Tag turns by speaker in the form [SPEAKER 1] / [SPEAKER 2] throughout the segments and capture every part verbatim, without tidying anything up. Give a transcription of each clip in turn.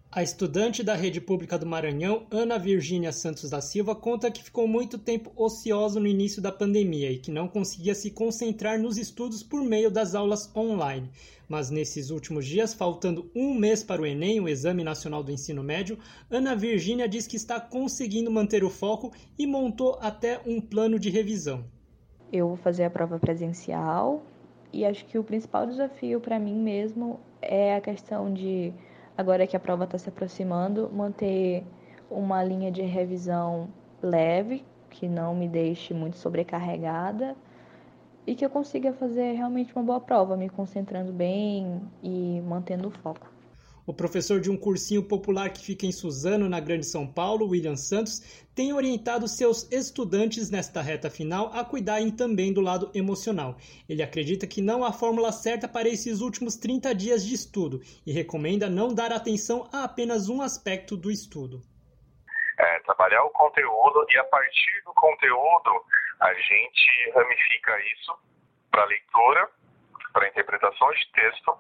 [SPEAKER 1] A estudante da Rede Pública do Maranhão, Ana Virgínia Santos da Silva, conta que ficou muito tempo ociosa no início da pandemia e que não conseguia se concentrar nos estudos por meio das aulas online. Mas nesses últimos dias, faltando um mês para o Enem, o Exame Nacional do Ensino Médio, Ana Virgínia diz que está conseguindo manter o foco e montou até um plano de revisão.
[SPEAKER 2] Eu vou fazer a prova presencial e acho que o principal desafio para mim mesmo é a questão de, agora que a prova está se aproximando, manter uma linha de revisão leve, que não me deixe muito sobrecarregada e que eu consiga fazer realmente uma boa prova, me concentrando bem e mantendo o foco.
[SPEAKER 1] O professor de um cursinho popular que fica em Suzano, na Grande São Paulo, William Santos, tem orientado seus estudantes nesta reta final a cuidarem também do lado emocional. Ele acredita que não há fórmula certa para esses últimos trinta dias de estudo e recomenda não dar atenção a apenas um aspecto do estudo.
[SPEAKER 3] É, trabalhar o conteúdo e a partir do conteúdo a gente ramifica isso para leitura, para interpretação de texto,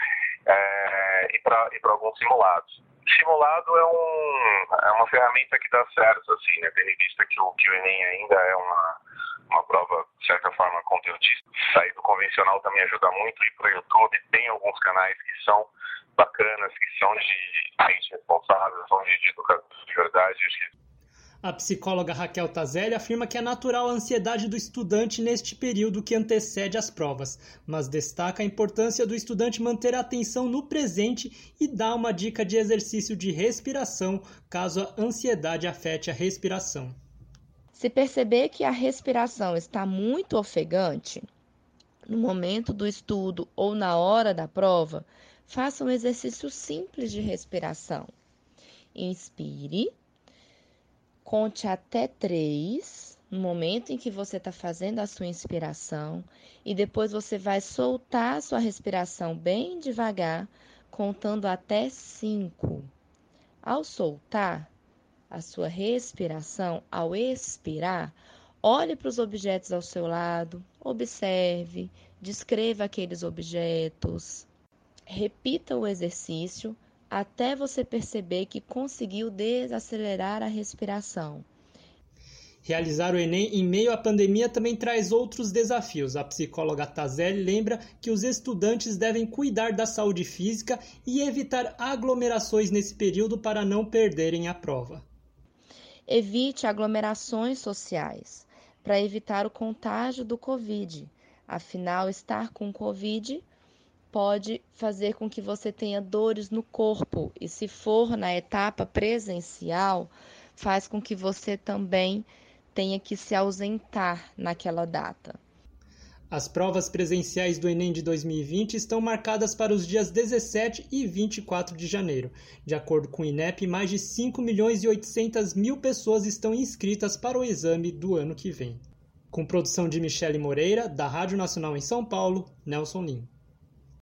[SPEAKER 3] É, e para e para alguns simulados. Simulado é, um, é uma ferramenta que dá certo, assim, né? Tendo em vista que o, que o Enem ainda é uma, uma prova, de certa forma, conteudista. Sair do convencional também ajuda muito, ir para o YouTube, tem alguns canais que são bacanas, que são de gente responsável, são de, de educadores de verdade.
[SPEAKER 1] A psicóloga Raquel Tazelli afirma que é natural a ansiedade do estudante neste período que antecede as provas, mas destaca a importância do estudante manter a atenção no presente e dá uma dica de exercício de respiração caso a ansiedade afete a respiração.
[SPEAKER 4] Se perceber que a respiração está muito ofegante, no momento do estudo ou na hora da prova, faça um exercício simples de respiração. Inspire. Conte até três, no momento em que você está fazendo a sua inspiração, e depois você vai soltar a sua respiração bem devagar, contando até cinco. Ao soltar a sua respiração, ao expirar, olhe para os objetos ao seu lado, observe, descreva aqueles objetos, repita o exercício, até você perceber que conseguiu desacelerar a respiração.
[SPEAKER 1] Realizar o Enem em meio à pandemia também traz outros desafios. A psicóloga Tazelli lembra que os estudantes devem cuidar da saúde física e evitar aglomerações nesse período para não perderem a prova.
[SPEAKER 4] Evite aglomerações sociais para evitar o contágio do Covid. Afinal, estar com Covid pode fazer com que você tenha dores no corpo e, se for na etapa presencial, faz com que você também tenha que se ausentar naquela data.
[SPEAKER 1] As provas presenciais do Enem de dois mil e vinte estão marcadas para os dias dezessete e vinte e quatro de janeiro. De acordo com o INEP, mais de cinco milhões e oitocentas mil pessoas estão inscritas para o exame do ano que vem. Com produção de Michele Moreira, da Rádio Nacional em São Paulo, Nelson Lim.